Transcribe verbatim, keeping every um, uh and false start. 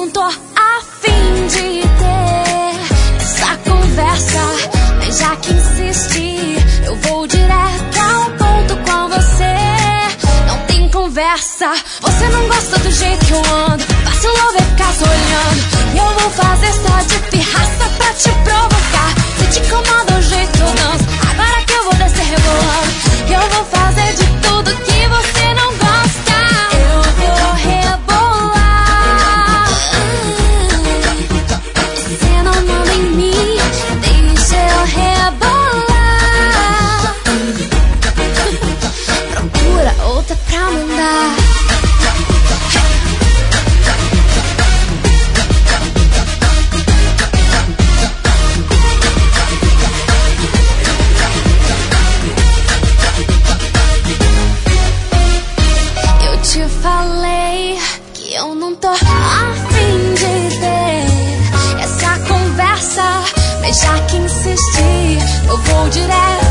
não tô afim de ter essa conversa, mas já que insiste, eu vou direto ao ponto com você. Não tem conversa, você não gosta do jeito que eu ando, fácil logo é ficar só olhando. E eu vou fazer só de pirraça pra te provocar. Se te incomoda o jeito que eu danço, agora que eu vou descer rebolando, eu vou fazer de tudo que você não gosta. Eu vou rebolar. Você não manda em mim, deixa eu rebolar. Procura outra pra mandar. Eu falei que eu não tô afim de ter essa conversa, mas já que insistir, eu vou direto